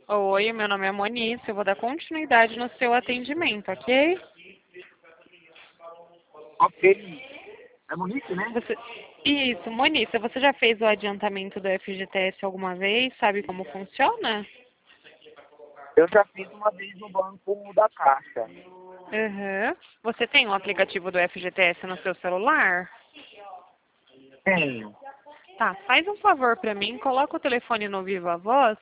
Oi, meu nome é Monice, eu vou dar continuidade no seu atendimento, ok? Ok. É Monique, né? Você... Isso, Monice, você já fez o adiantamento do FGTS alguma vez? Sabe como funciona? Eu já fiz uma vez no banco da Caixa. Uhum. Você tem um aplicativo do FGTS no seu celular? Tenho. Tá, faz um favor pra mim, coloca o telefone no Viva Voz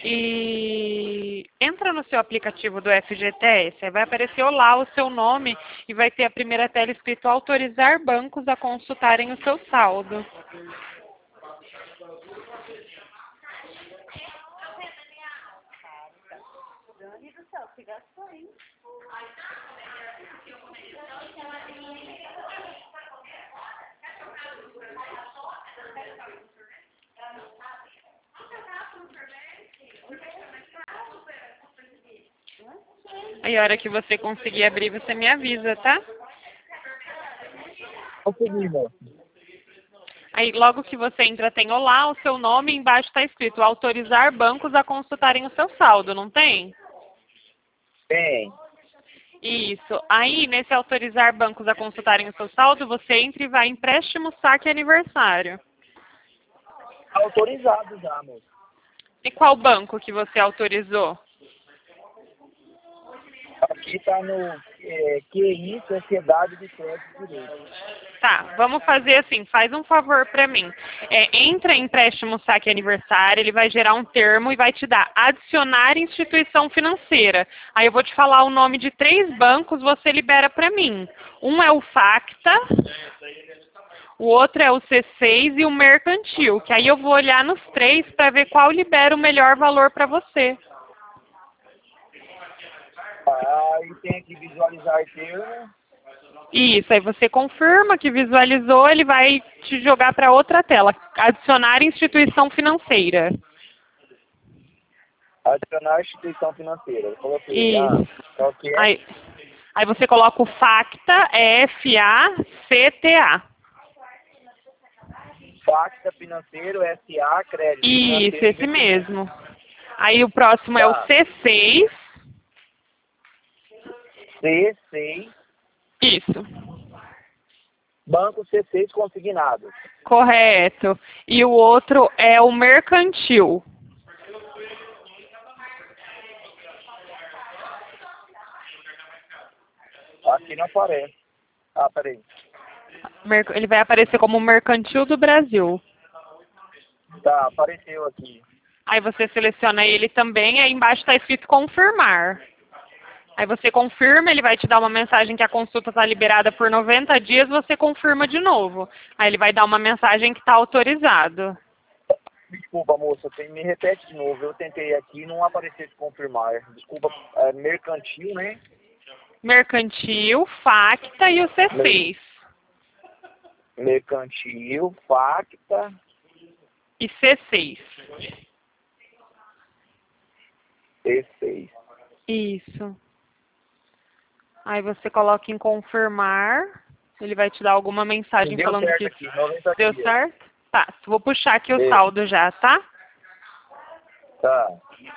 e entra no seu aplicativo do FGTS. Aí vai aparecer lá o seu nome e vai ter a primeira tela escrito autorizar bancos a consultarem o seu saldo. Aí a hora que você conseguir abrir, você me avisa, tá? Consegui, moço. Aí logo que você entra tem olá, o seu nome, e embaixo está escrito autorizar bancos a consultarem o seu saldo, não tem? Tem. Isso. Aí, nesse autorizar bancos a consultarem o seu saldo, você entra e vai empréstimo, saque e aniversário. Autorizado já, moço. E qual banco que você autorizou? Aqui tá no QI, Sociedade de Crédito e Direito. Tá, vamos fazer assim, faz um favor para mim. Entra em empréstimo, saque e aniversário, ele vai gerar um termo e vai te dar adicionar instituição financeira. Aí eu vou te falar o nome de 3 bancos, você libera para mim. Um é o Facta, o outro é o C6 e o Mercantil, que aí eu vou olhar nos 3 para ver qual libera o melhor valor para você. Aí tem que visualizar termo. Isso, aí você confirma que visualizou, ele vai te jogar para outra tela. Adicionar instituição financeira. Adicionar instituição financeira. Eu coloquei. Isso. Qual que é? Aí você coloca o FACTA, é F-A-C-T-A. Facta Financeiro, SA, Crédito Isso, Financeiro e esse Investimento. mesmo. Aí o próximo é o Tá. C6. C6. Isso. Banco C6 consignado. Correto. E o outro é o Mercantil. Aqui não aparece. Ah, peraí. Ele vai aparecer como Mercantil do Brasil. Tá, apareceu aqui. Aí você seleciona ele também, aí embaixo está escrito confirmar. Aí você confirma, ele vai te dar uma mensagem que a consulta está liberada por 90 dias, você confirma de novo. Aí ele vai dar uma mensagem que está autorizado. Desculpa, moça, me repete de novo. Eu tentei aqui e não apareceu de confirmar. Desculpa, mercantil, né? Mercantil, Facta e o C6. Mercantil, Facta, E C6. C6. Isso. Aí você coloca em confirmar. Ele vai te dar alguma mensagem Deu falando certo que aqui, 90 deu dias. certo? Tá, vou puxar aqui o Deu. saldo já, tá? Tá.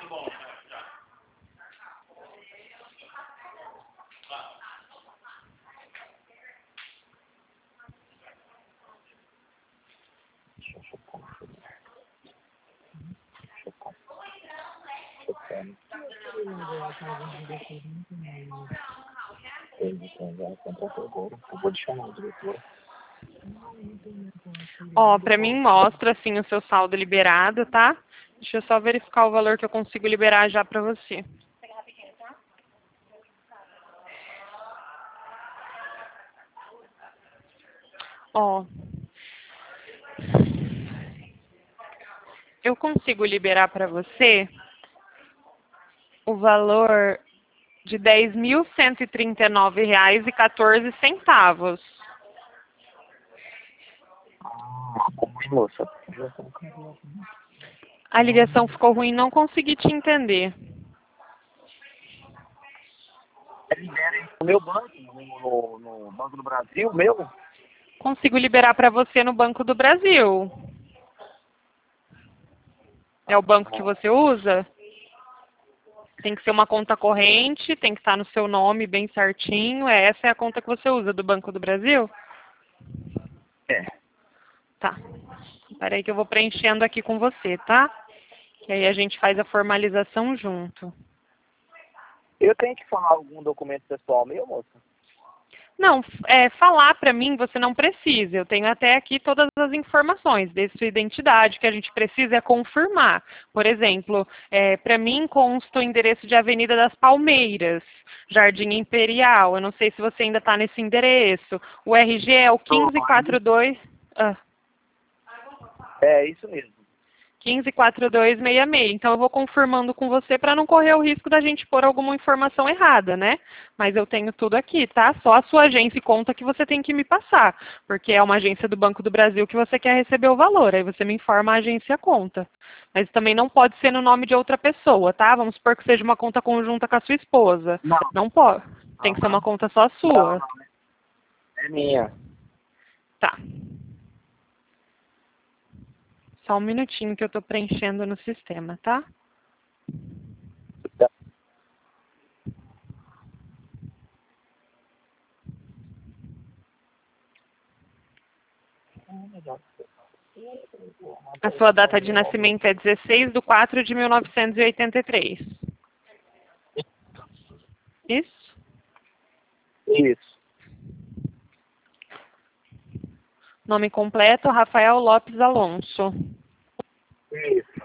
Eu vou te chamar, diretor. Ó, pra mim mostra assim o seu saldo liberado, tá? Deixa eu só verificar o valor que eu consigo liberar já pra você. Ó, eu consigo liberar pra você o valor de R$ 10.139,14. Oi, moça. A ligação ficou ruim, não consegui te entender. No meu banco, no Banco do Brasil, meu? Consigo liberar pra você no Banco do Brasil. É o banco que você usa? Tem que ser uma conta corrente, tem que estar no seu nome bem certinho. Essa é a conta que você usa do Banco do Brasil? É. Tá. Espera aí que eu vou preenchendo aqui com você, tá? Que aí a gente faz a formalização junto. Eu tenho que falar algum documento pessoal meu, moça? Não, falar para mim você não precisa. Eu tenho até aqui todas as informações desde sua identidade. O que a gente precisa é confirmar. Por exemplo, para mim consta o endereço de Avenida das Palmeiras, Jardim Imperial. Eu não sei se você ainda está nesse endereço. O RG é o 1542. É, isso mesmo. 154266. Então eu vou confirmando com você para não correr o risco da gente pôr alguma informação errada, né? Mas eu tenho tudo aqui, tá? Só a sua agência e conta que você tem que me passar, porque é uma agência do Banco do Brasil que você quer receber o valor. Aí você me informa a agência e a conta. Mas também não pode ser no nome de outra pessoa, tá? Vamos supor que seja uma conta conjunta com a sua esposa. Não. Não pode. Tem que ser uma conta só sua. Não. É minha. Tá. Só um minutinho que eu estou preenchendo no sistema, tá? A sua data de nascimento é 16/4/1983. Isso? Isso. Nome completo, Rafael Lopes Alonso. Isso.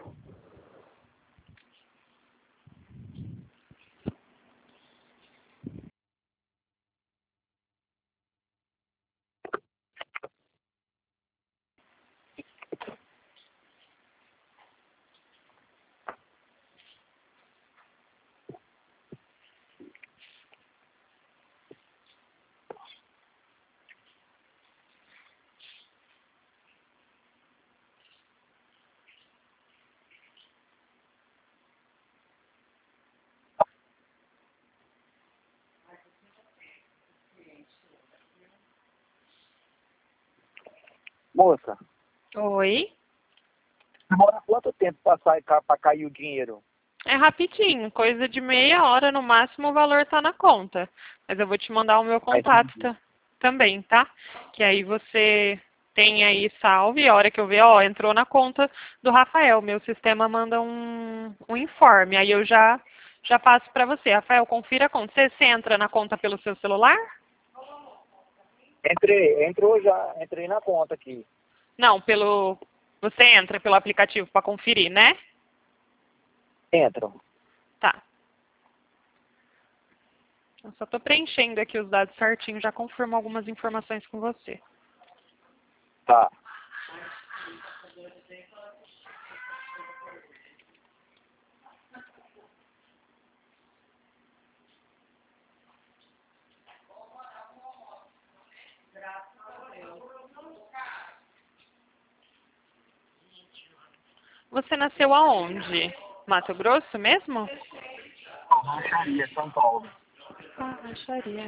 Moça, Oi? demora quanto tempo para cair o dinheiro? É rapidinho, coisa de meia hora no máximo o valor está na conta. Mas eu vou te mandar o meu contato também, tá? Que aí você tem aí salve, e a hora que eu ver, ó, entrou na conta do Rafael. Meu sistema manda um informe, aí eu já passo para você. Rafael, confira a conta. Você entra na conta pelo seu celular? Entrei na conta aqui. Não, você entra pelo aplicativo para conferir, né? Entro. Tá. Eu só estou preenchendo aqui os dados certinho, já confirmo algumas informações com você. Tá. Você nasceu aonde? Mato Grosso mesmo? Rancharia, São Paulo. Ah, acharia.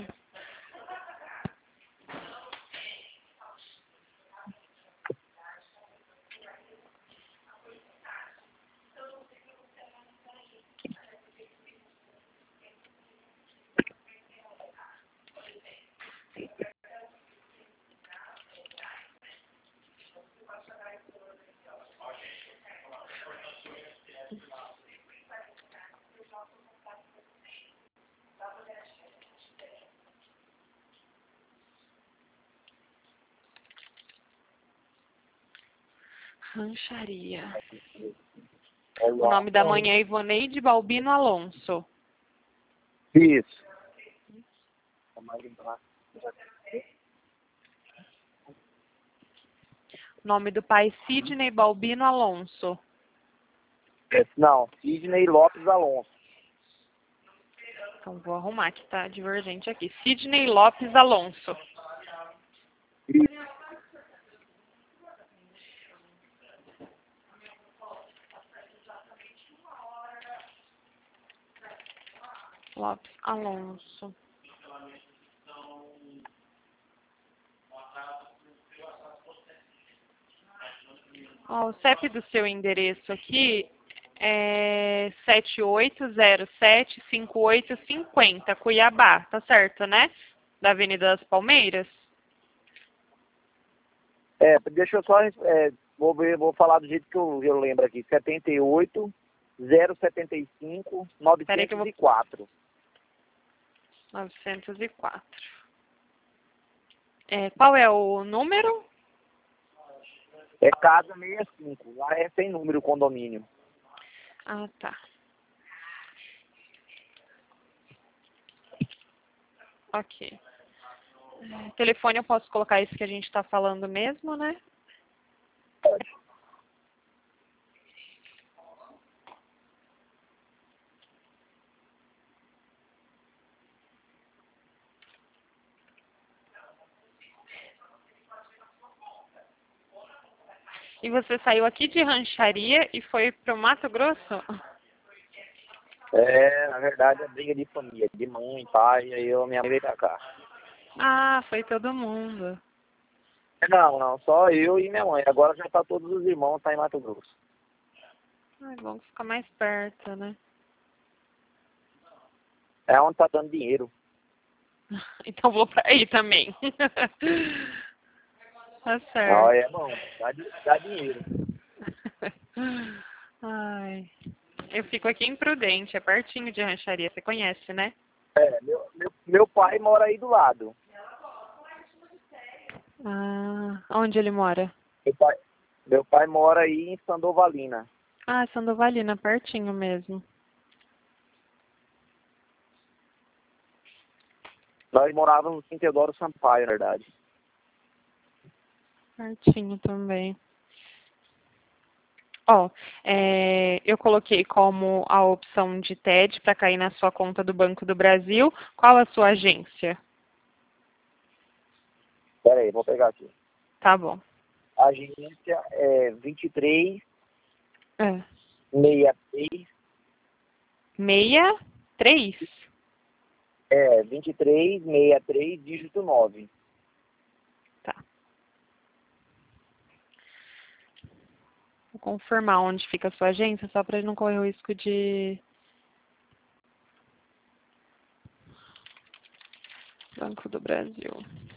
Rancharia. O nome da mãe é Ivoneide Balbino Alonso. Isso. O nome do pai Sidney Balbino Alonso. Não, Sidney Lopes Alonso. Então vou arrumar que tá divergente aqui. Sidney Lopes Alonso. Lopes Alonso. Ó, o CEP do seu endereço aqui é 7807-5850, Cuiabá, tá certo, né? Da Avenida das Palmeiras. Deixa eu só, vou falar do jeito que eu lembro aqui. 78 075 Peraí que eu vou... 904. 904. Qual é o número? É casa 65. Lá é sem número o condomínio. Ah, tá. Ok. Telefone eu posso colocar esse que a gente está falando mesmo, né? E você saiu aqui de Rancharia e foi pro Mato Grosso? Na verdade é briga de família, de mãe, pai, aí minha mãe veio pra cá. Ah, foi todo mundo. Não, só eu e minha mãe. Agora já tá todos os irmãos, tá em Mato Grosso. É bom ficar mais perto, né? É onde tá dando dinheiro. Então vou pra aí também. Tá Não, certo. é bom, dá dinheiro. Ai. Eu fico aqui em Prudente, é pertinho de Rancharia, você conhece, né? Meu pai mora aí do lado. Ah, onde ele mora? Meu pai mora aí em Sandovalina. Ah, Sandovalina, pertinho mesmo. Nós morávamos em Teodoro Sampaio, na verdade. Pertinho também. Ó, eu coloquei como a opção de TED para cair na sua conta do Banco do Brasil. Qual a sua agência? Pera aí, vou pegar aqui. Tá bom. A agência é 23 É. 63. 63? 23 63, dígito 9. Tá. Vou confirmar onde fica a sua agência, só para não correr o risco de... Banco do Brasil.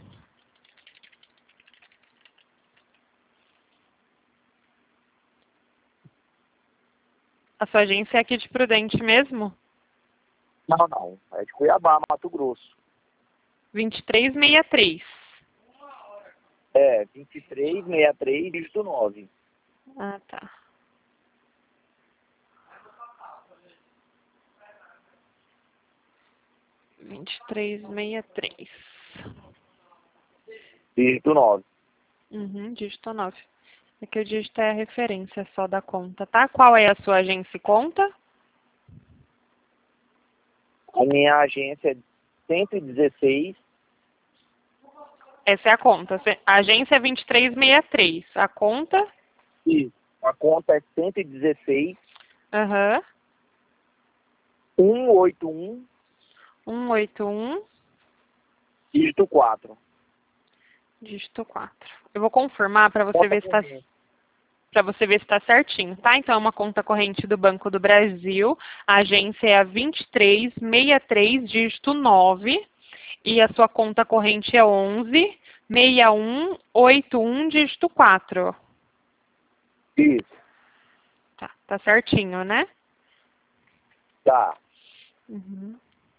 A sua agência é aqui de Prudente mesmo? Não. É de Cuiabá, Mato Grosso. 2363. 23 63, dígito 9. Ah, tá. Vinte e três 63. Dígito 9. Uhum, dígito 9. Aqui o dígito é a referência só da conta, tá? Qual é a sua agência e conta? A minha agência é 116. Essa é a conta. A agência é 2363. A conta? E a conta é 116 Aham. 181, 181, dígito 4. dígito 4. Eu vou confirmar para você Conta ver se está corrente. para você ver se está certinho, tá? Então, é uma conta corrente do Banco do Brasil. A agência é a 2363, dígito 9. E a sua conta corrente é 11-6181, dígito 4. Isso, Tá certinho, né? tá. Uhum.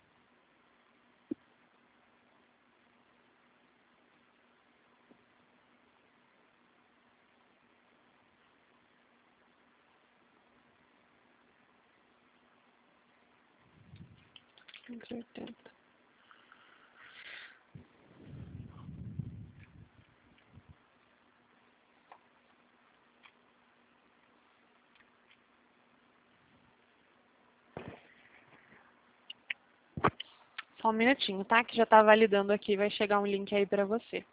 Só um minutinho, tá? Que já tá validando aqui, vai chegar um link aí para você.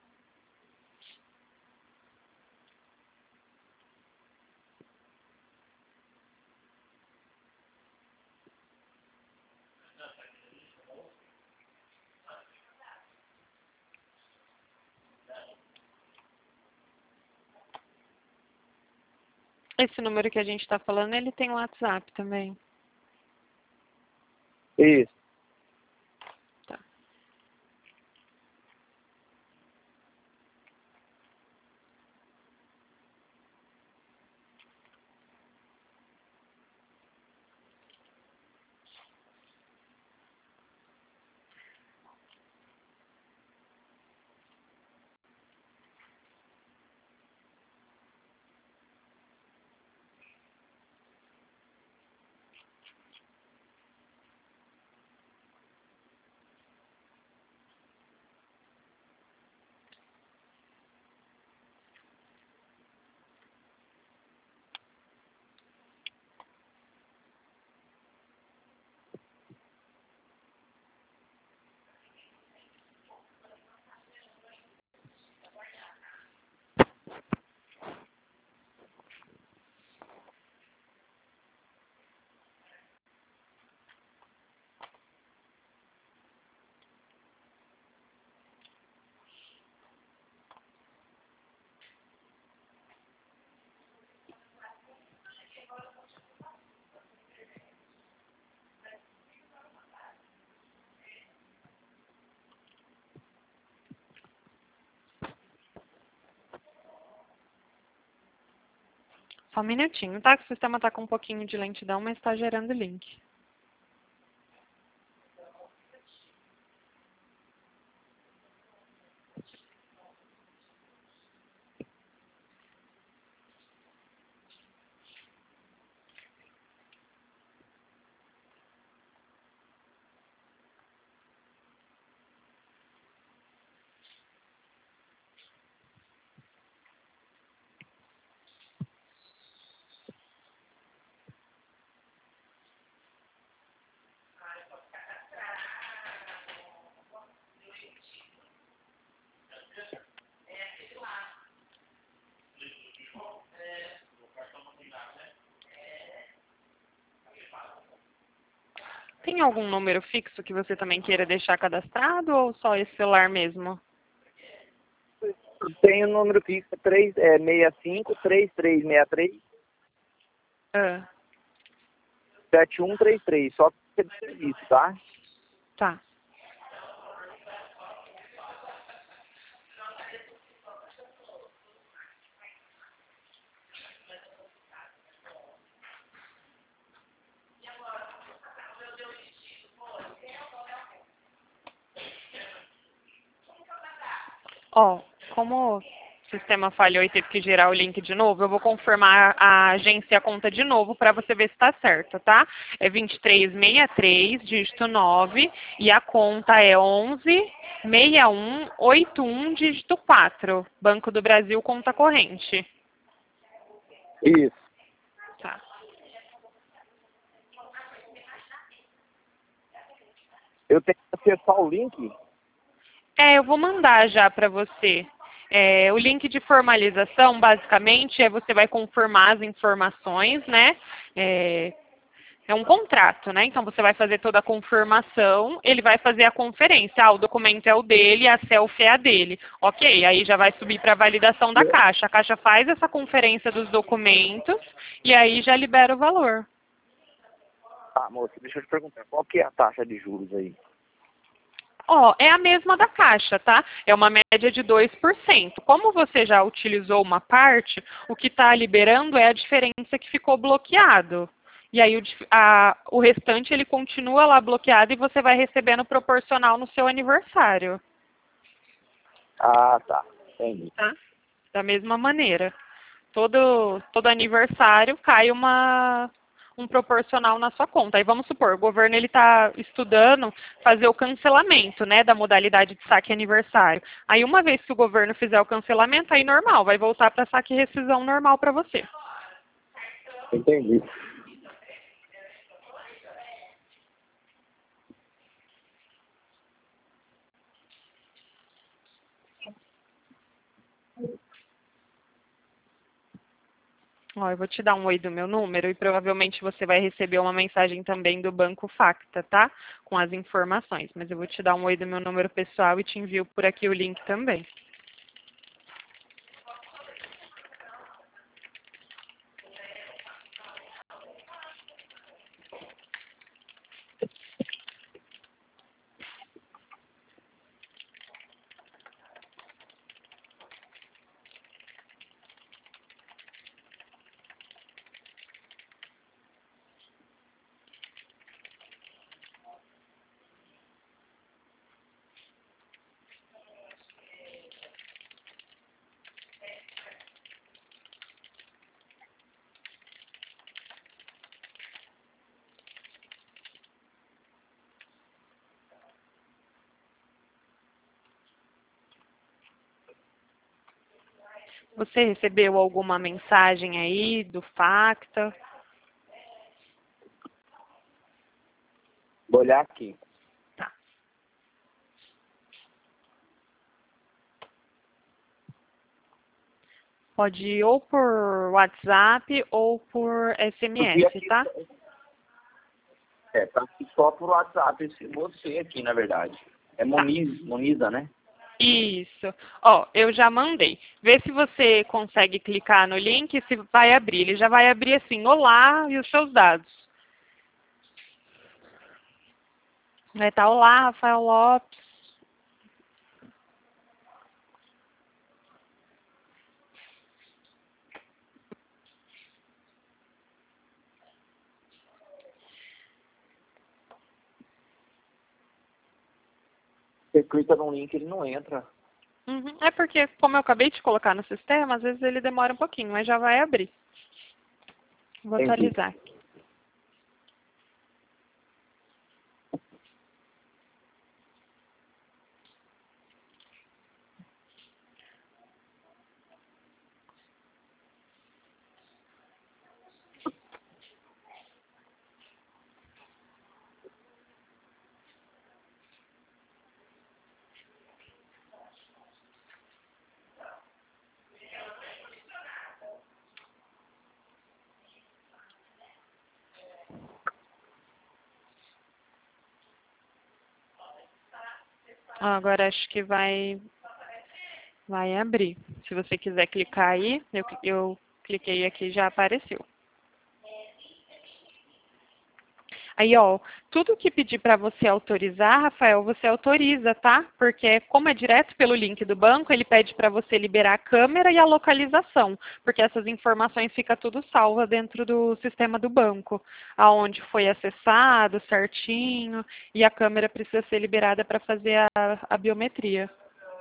Esse número que a gente está falando, ele tem WhatsApp também. Isso. Tá. Só um minutinho, tá? Que o sistema está com um pouquinho de lentidão, mas está gerando link. Tem algum número fixo que você também queira deixar cadastrado ou só esse celular mesmo? Tem o número fixo 65-3363 Ah, 7133, só que é de serviço, tá? tá. Ó, como o sistema falhou e teve que gerar o link de novo, eu vou confirmar a agência e a conta de novo para você ver se está certo, tá? É 2363, dígito 9, e a conta é 116181, dígito 4. Banco do Brasil, conta corrente. Isso. Tá. Eu tenho que acessar o link. Eu vou mandar já para você. O link de formalização, basicamente, você vai confirmar as informações, né? É um contrato, né? Então, você vai fazer toda a confirmação, ele vai fazer a conferência. Ah, o documento é o dele, a selfie é a dele. Ok, aí já vai subir para a validação da Caixa. A Caixa faz essa conferência dos documentos e aí já libera o valor. Tá, moça, deixa eu te perguntar, qual que é a taxa de juros aí? É a mesma da Caixa, tá? É uma média de 2%. Como você já utilizou uma parte, o que está liberando é a diferença que ficou bloqueado. E aí o restante ele continua lá bloqueado e você vai recebendo proporcional no seu aniversário. Ah, tá. Entendi. Tá? Da mesma maneira. Todo aniversário cai um proporcional na sua conta. Aí vamos supor, o governo ele está estudando fazer o cancelamento, né, da modalidade de saque aniversário. Aí uma vez que o governo fizer o cancelamento, aí normal, vai voltar para saque e rescisão normal para você. Entendi. Eu vou te dar um oi do meu número e provavelmente você vai receber uma mensagem também do Banco Facta, tá? Com as informações. Mas eu vou te dar um oi do meu número pessoal e te envio por aqui o link também. Você recebeu alguma mensagem aí do Facta? Vou olhar aqui. Tá. Pode ir ou por WhatsApp ou por SMS, tá? Tá aqui só por WhatsApp você aqui, na verdade. É Moniza, né? Isso. Ó, eu já mandei. Vê se você consegue clicar no link e se vai abrir. Ele já vai abrir assim, olá e os seus dados. Vai estar olá, Rafael Lopes. Você clica no link, ele não entra. Uhum. É porque, como eu acabei de colocar no sistema, às vezes ele demora um pouquinho, mas já vai abrir. Vou Entendi. atualizar aqui. Ó, agora acho que vai abrir. Se você quiser clicar aí, eu cliquei aqui e já apareceu. Aí, ó, tudo que pedir para você autorizar, Rafael, você autoriza, tá? Porque como é direto pelo link do banco, ele pede para você liberar a câmera e a localização, porque essas informações ficam tudo salva dentro do sistema do banco, aonde foi acessado certinho, e a câmera precisa ser liberada para fazer a biometria.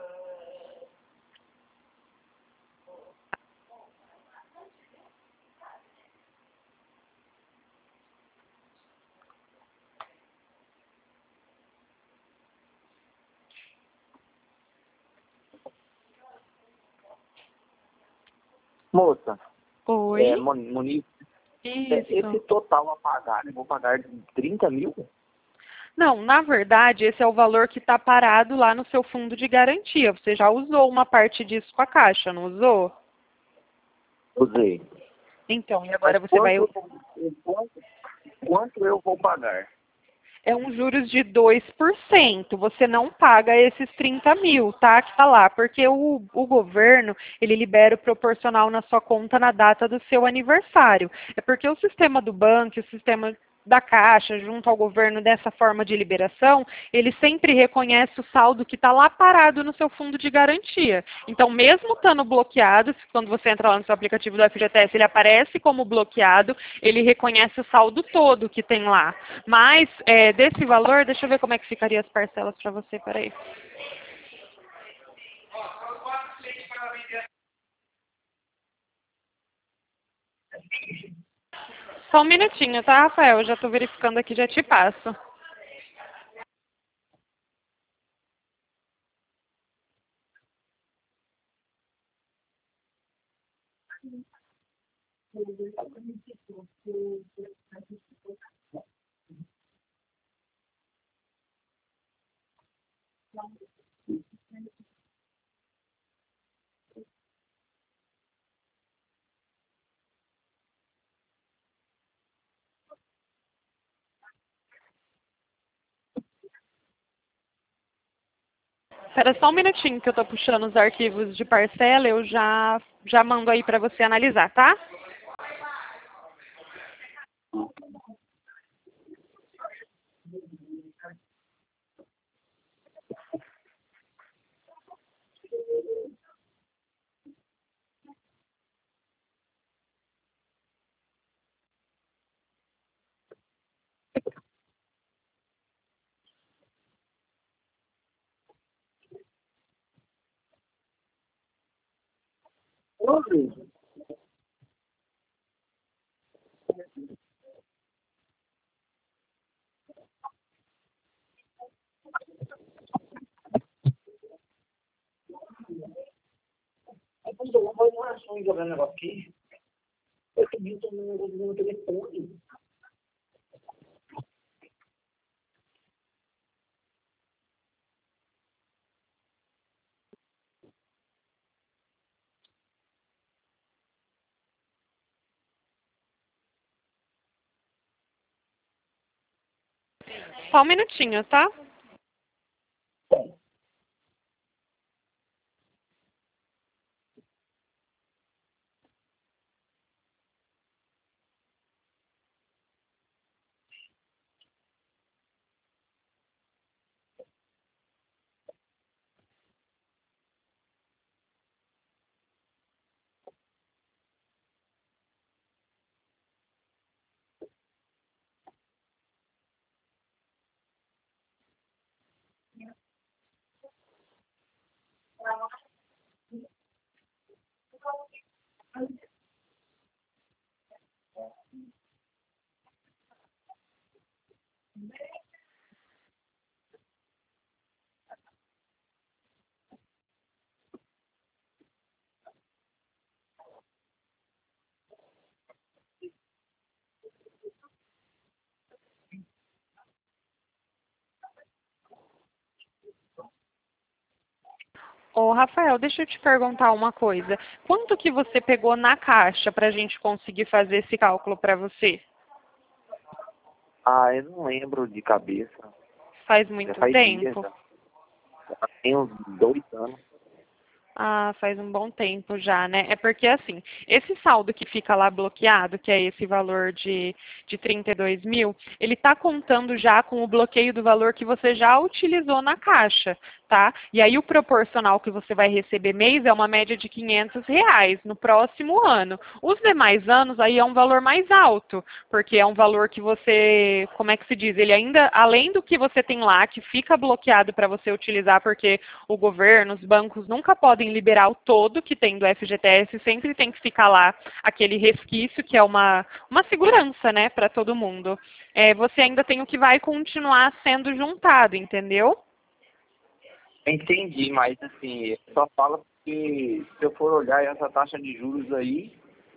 Moça, Oi? Moniza, esse Isso. total a pagar, eu vou pagar 30 mil? Não, na verdade, esse é o valor que está parado lá no seu fundo de garantia. Você já usou uma parte disso com a Caixa, não usou? Usei. Então, e Mas agora você vai... quanto eu vou pagar? É um juros de 2%. Você não paga esses 30 mil, tá? Que tá lá. Porque o governo, ele libera o proporcional na sua conta na data do seu aniversário. É porque o sistema do banco, o sistema da Caixa, junto ao governo dessa forma de liberação, ele sempre reconhece o saldo que está lá parado no seu fundo de garantia. Então, mesmo estando bloqueado, quando você entra lá no seu aplicativo do FGTS, ele aparece como bloqueado, ele reconhece o saldo todo que tem lá. Mas, desse valor, deixa eu ver como é que ficaria as parcelas para você, peraí. Só um minutinho, tá, Rafael? Eu já estou verificando aqui, já te passo. Espera só um minutinho que eu estou puxando os arquivos de parcela, eu já mando aí para você analisar, tá? sonho jogando negócio aqui. Eu tô vindo tomando um negócio no telefone. Só um minutinho, tá? Ô, Rafael, deixa eu te perguntar uma coisa. Quanto que você pegou na caixa para a gente conseguir fazer esse cálculo para você? Ah, eu não lembro de cabeça. Faz Já muito faz dias, tempo? já tem uns 2 anos. Ah, faz um bom tempo já, né? É porque, assim, esse saldo que fica lá bloqueado, que é esse valor de 32 mil, ele está contando já com o bloqueio do valor que você já utilizou na caixa, tá? E aí o proporcional que você vai receber mês é uma média de R$ 500 no próximo ano. Os demais anos aí é um valor mais alto, porque é um valor que você, como é que se diz? Ele ainda, além do que você tem lá, que fica bloqueado para você utilizar, porque o governo, os bancos nunca podem liberar o todo que tem do FGTS, sempre tem que ficar lá aquele resquício, que é uma segurança, né, para todo mundo. Você ainda tem o que vai continuar sendo juntado, entendeu? Entendi, mas assim, só fala que se eu for olhar essa taxa de juros aí,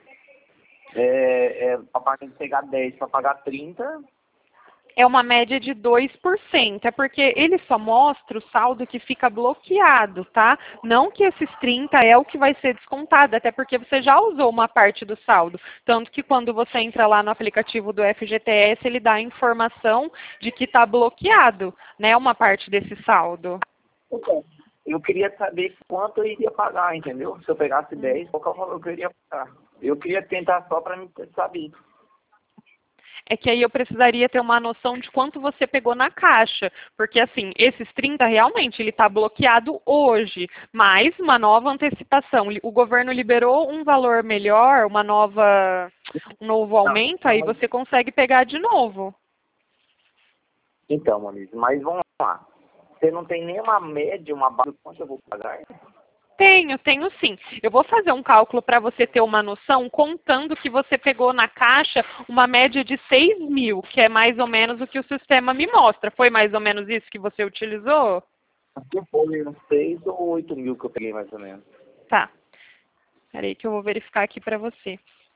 para pagar, pegar 10 para pagar 30. É uma média de 2%. É porque ele só mostra o saldo que fica bloqueado, tá? Não que esses 30 é o que vai ser descontado, até porque você já usou uma parte do saldo. Tanto que quando você entra lá no aplicativo do FGTS, ele dá a informação de que está bloqueado, né? Uma parte desse saldo. Eu queria saber quanto eu iria pagar, entendeu? Se eu pegasse 10, qual que é o valor que eu iria pagar? Eu queria tentar só para mim saber. É que aí eu precisaria ter uma noção de quanto você pegou na caixa, porque assim, esses 30 realmente ele está bloqueado hoje, mas uma nova antecipação. O governo liberou um valor melhor, um novo aumento, aí você consegue pegar de novo. Então, Maurício, mas vamos lá. Você não tem nenhuma média, uma base de quanto eu vou pagar? Tenho sim. Eu vou fazer um cálculo para você ter uma noção, contando que você pegou na caixa uma média de 6 mil, que é mais ou menos o que o sistema me mostra. Foi mais ou menos isso que você utilizou? Aqui foi uns 6 ou 8 mil que eu peguei, mais ou menos. Tá. Peraí que eu vou verificar aqui para você.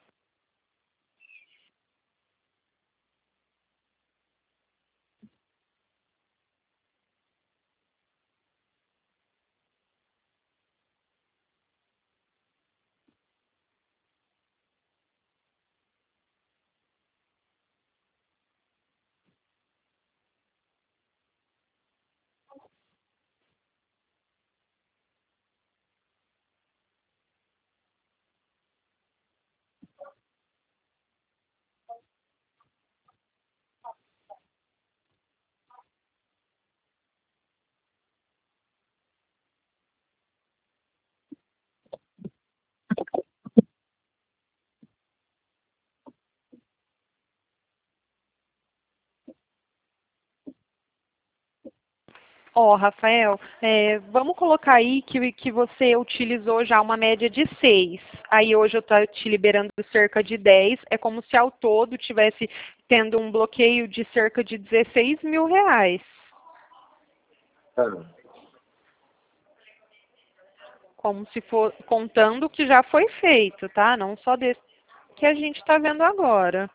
Rafael, vamos colocar aí que você utilizou já uma média de 6. Aí hoje eu estou te liberando cerca de 10. É como se ao todo tivesse tendo um bloqueio de cerca de R$ 16 mil. Ah, como se for contando o que já foi feito, tá? Não só desse que a gente está vendo agora.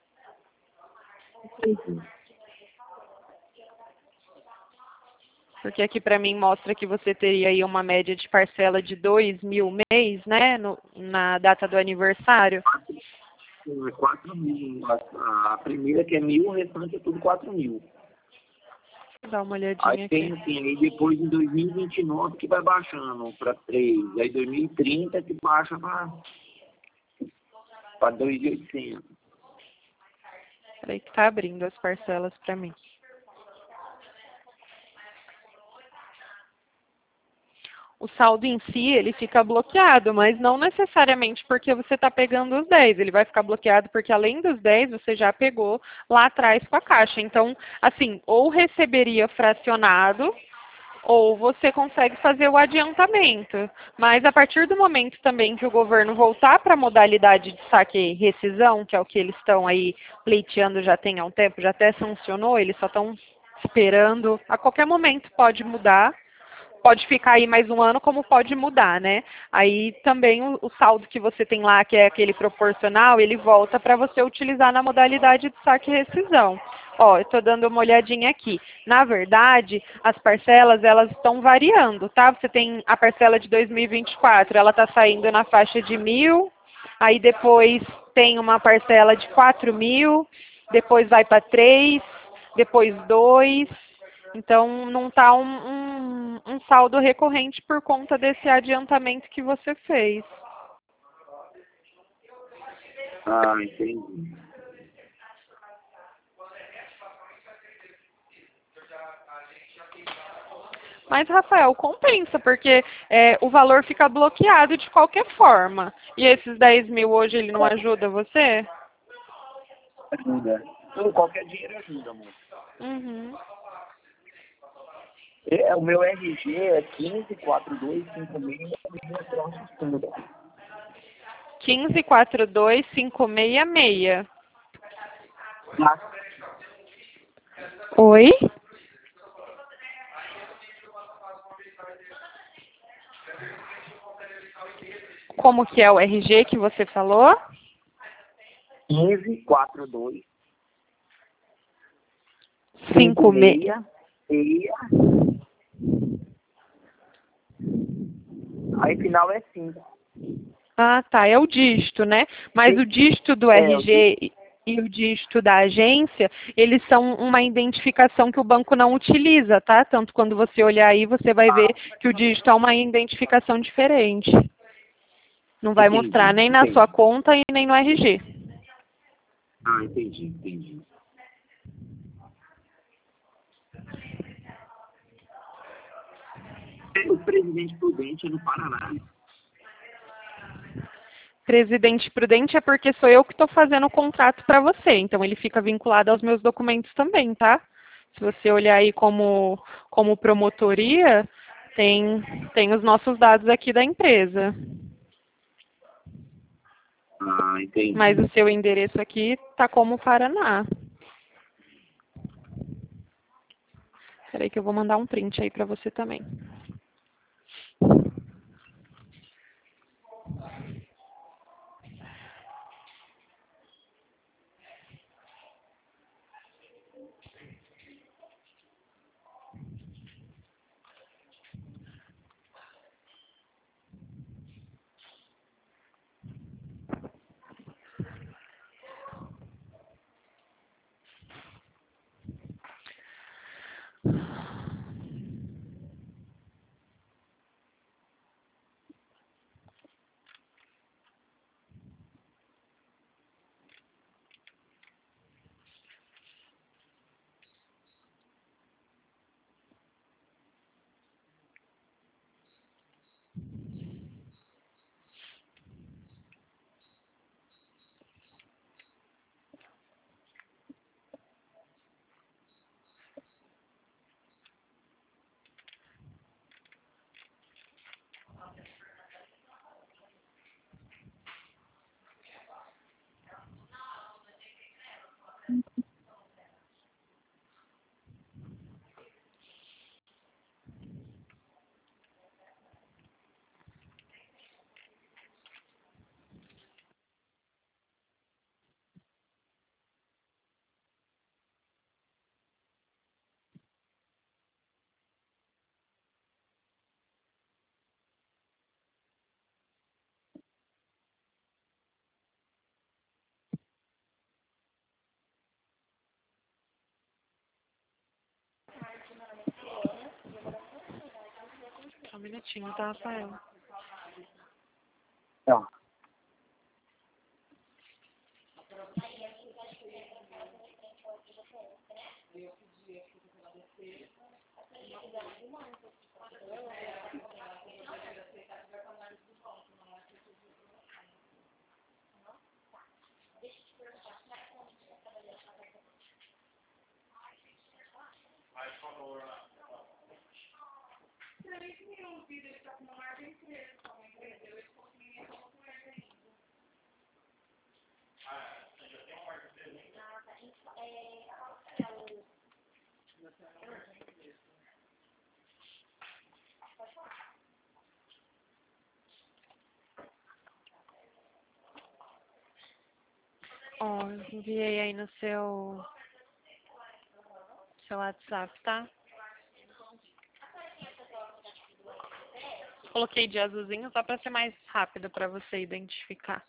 Porque aqui para mim mostra que você teria aí uma média de parcela de 2.000 mês, né? Na data do aniversário. 4.000. A primeira que é 1.000, o restante é tudo 4.000. Vou dar uma olhadinha Aí tem aqui. assim, aí depois em 2029 que vai baixando para 3. Aí 2030 que baixa para 2.800. Peraí que tá abrindo as parcelas para mim. O saldo em si, ele fica bloqueado, mas não necessariamente porque você está pegando os 10. Ele vai ficar bloqueado porque, além dos 10, você já pegou lá atrás com a Caixa. Então, assim, ou receberia fracionado, ou você consegue fazer o adiantamento. Mas, a partir do momento também que o governo voltar para a modalidade de saque e rescisão, que é o que eles estão aí pleiteando já tem há um tempo, já até sancionou, eles só estão esperando. A qualquer momento pode mudar. Pode ficar aí mais um ano, como pode mudar, né? Aí também o saldo que você tem lá, que é aquele proporcional, ele volta para você utilizar na modalidade de saque e rescisão. Ó, eu estou dando uma olhadinha aqui. Na verdade, as parcelas, elas estão variando, tá? Você tem a parcela de 2024, ela está saindo na faixa de 1.000, aí depois tem uma parcela de 4.000, depois vai para 3, depois 2. Então, não está um saldo recorrente por conta desse adiantamento que você fez. Ah, entendi. Mas, Rafael, compensa, porque o valor fica bloqueado de qualquer forma. E esses 10.000 hoje, ele não ajuda você? Ajuda. Então, qualquer dinheiro ajuda, amor. Uhum. O meu RG é 154256. 15425666. Mas, Oi? Como que é o RG que você falou? 1542 56. 56. Aí final é 5. Ah, tá. É o dígito, né? Mas o dígito do RG e o dígito da agência, eles são uma identificação que o banco não utiliza, tá? Tanto quando você olhar aí, você vai ver que o dígito é uma identificação diferente. Não vai mostrar nem na sua conta e nem no RG. Ah, entendi. O Presidente Prudente é no Paraná. Presidente Prudente é porque sou eu que estou fazendo o contrato para você. Então, ele fica vinculado aos meus documentos também, tá? Se você olhar aí como promotoria, tem os nossos dados aqui da empresa. Ah, entendi. Mas o seu endereço aqui está como Paraná. Espera aí que eu vou mandar um print aí para você também. Só um minutinho, tá, Rafael? Não. Ó, enviei aí no seu WhatsApp, tá? Coloquei de azulzinho só para ser mais rápido para você identificar.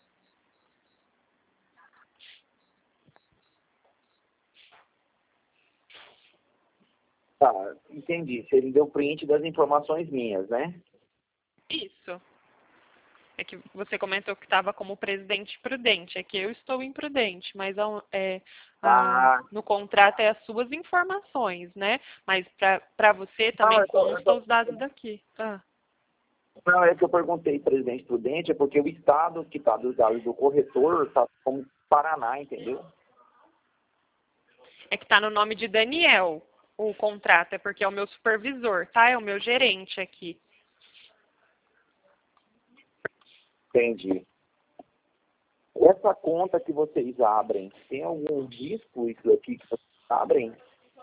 Tá, entendi. Você me deu print das informações minhas, né? Isso. É que você comentou que estava como presidente prudente. É que eu estou imprudente, mas Ah, no contrato é as suas informações, né? Mas para você não, também consta os dados daqui. Ah. não, é que eu perguntei presidente prudente, é porque o estado que está dos dados do corretor está como Paraná, entendeu? É que está no nome de Daniel o contrato, é porque é o meu supervisor, tá? É o meu gerente aqui. Entendi. Essa conta que vocês abrem, tem algum risco isso aqui que vocês abrem?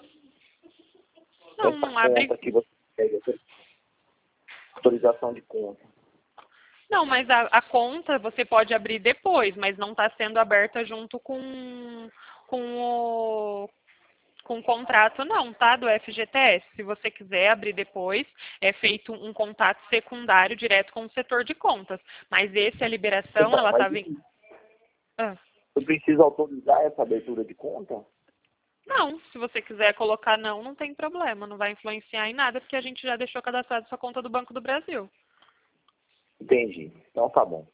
Não, Essa não abre. conta que vocês pegam, essa autorização de conta. Não, mas a conta você pode abrir depois, mas não está sendo aberta junto com com o contrato não, tá? Do FGTS. Se você quiser abrir depois, é feito um contato secundário direto com o setor de contas. Mas esse, a liberação, Então, ela mas está vindo... Ah. eu preciso autorizar essa abertura de conta? Não, se você quiser colocar não, não tem problema. Não vai influenciar em nada, porque a gente já deixou cadastrado sua conta do Banco do Brasil. Entendi. Então tá bom.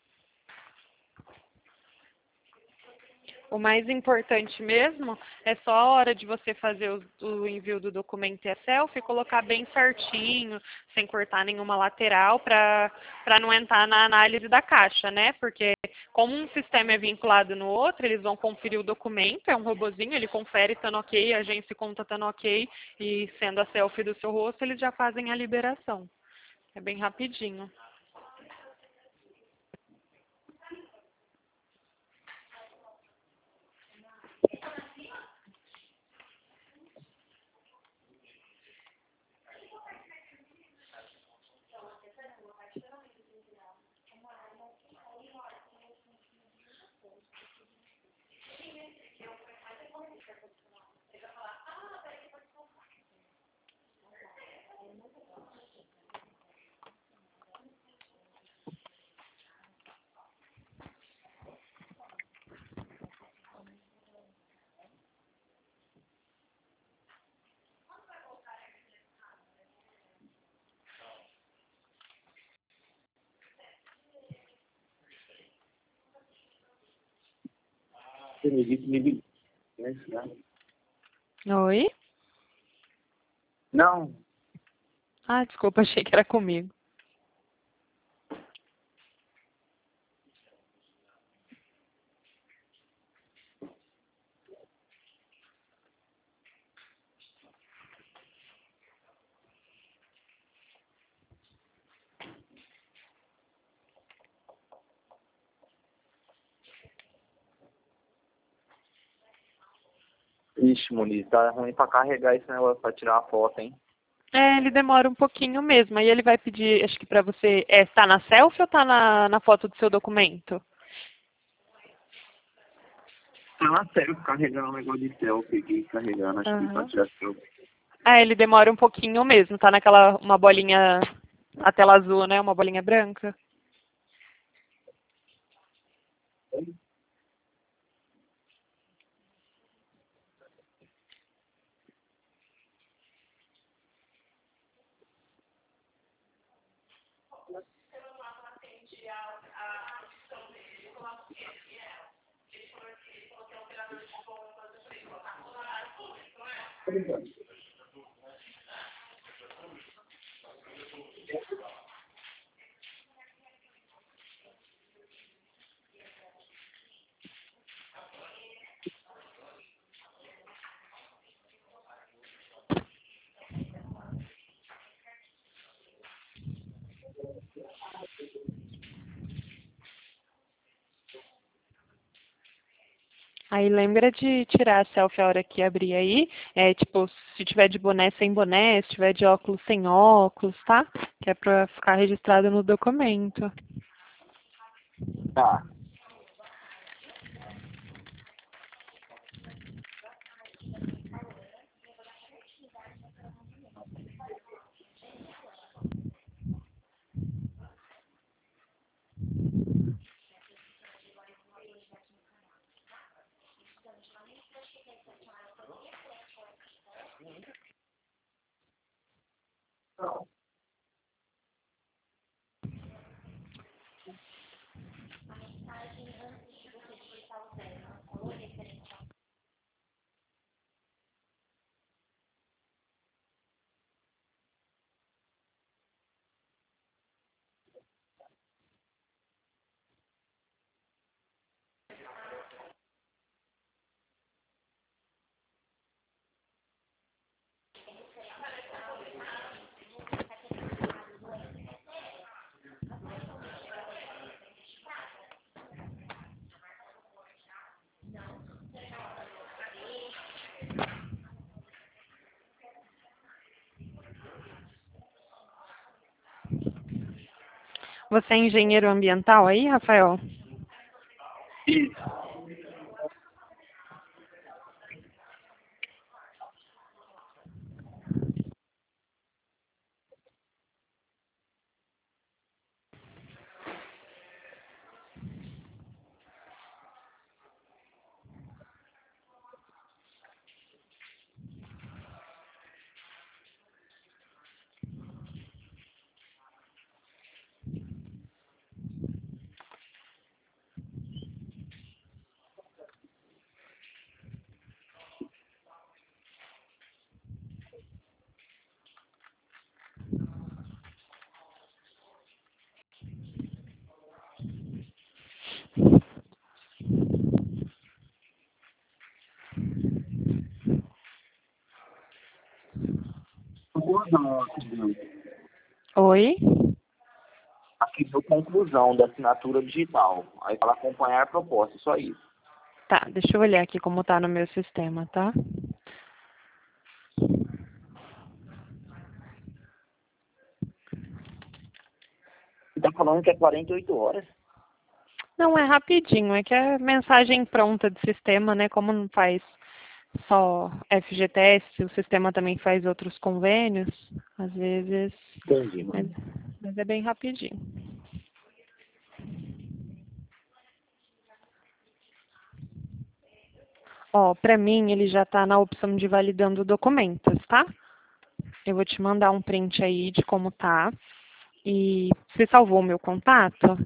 O mais importante mesmo é só a hora de você fazer o envio do documento e a selfie, colocar bem certinho, sem cortar nenhuma lateral, para não entrar na análise da caixa, né? Porque como um sistema é vinculado no outro, eles vão conferir o documento, é um robozinho, ele confere estando ok, a agência e conta estando ok, e sendo a selfie do seu rosto, eles já fazem a liberação. É bem rapidinho. Você me disse, né? Oi? Não. Ah, desculpa, achei que era comigo. Ixi, Muniz, tá ruim pra carregar esse negócio pra tirar a foto, hein? É, ele demora um pouquinho mesmo. Aí ele vai pedir, acho que pra você, tá na selfie ou tá na foto do seu documento? Fala sério, carregando um negócio de selfie aqui, carregando, acho que pra Aham. tirar selfie. É, ele demora um pouquinho mesmo. Tá naquela, uma bolinha, a tela azul, né? Uma bolinha branca. Aí lembra de tirar a selfie a hora que abrir aí. Tipo, se tiver de boné, sem boné, se tiver de óculos, sem óculos, tá? Que é pra ficar registrado no documento. Tá. Você é engenheiro ambiental aí, Rafael? Oi? Aqui deu conclusão da assinatura digital. Aí fala acompanhar a proposta, só isso. Tá, deixa eu olhar aqui como tá no meu sistema, tá? Você tá falando que é 48 horas? Não, é rapidinho, é que é mensagem pronta de sistema, né? Como não faz só FGTS, o sistema também faz outros convênios, às vezes, Entendi, mas, mano. mas é bem rapidinho. Ó, pra mim ele já tá na opção de validando documentos, tá? Eu vou te mandar um print aí de como tá. E você salvou o meu contato?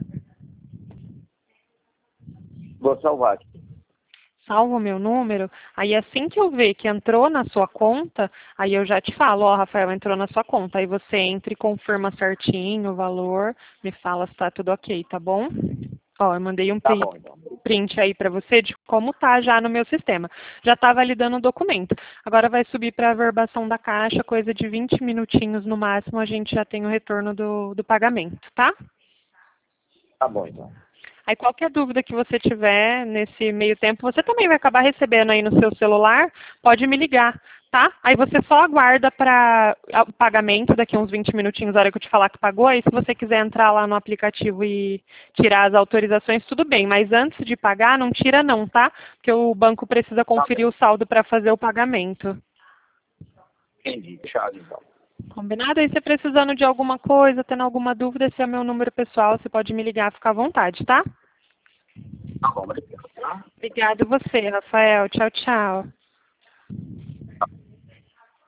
Vou salvar aqui. Salva o meu número, aí assim que eu ver que entrou na sua conta, aí eu já te falo, ó, Rafael, entrou na sua conta. Aí você entra e confirma certinho o valor, me fala se tá tudo ok, tá bom? Ó, eu mandei um Tá bom, então. print aí para você de como tá já no meu sistema. Já tá validando o documento. Agora vai subir para a averbação da caixa, coisa de 20 minutinhos no máximo, a gente já tem o retorno do pagamento, tá? Tá bom, então. Aí qualquer dúvida que você tiver nesse meio tempo, você também vai acabar recebendo aí no seu celular, pode me ligar, tá? Aí você só aguarda para o pagamento daqui a uns 20 minutinhos, a hora que eu te falar que pagou, aí se você quiser entrar lá no aplicativo e tirar as autorizações, tudo bem, mas antes de pagar, não tira não, tá? Porque o banco precisa Tá conferir o saldo para fazer o pagamento. Entendi. Fechado, então. Combinado? Aí você precisando de alguma coisa, tendo alguma dúvida, esse é meu número pessoal, você pode me ligar, fica à vontade, tá? Tá bom, obrigado. Tá? Obrigado você, Rafael. Tchau, tchau.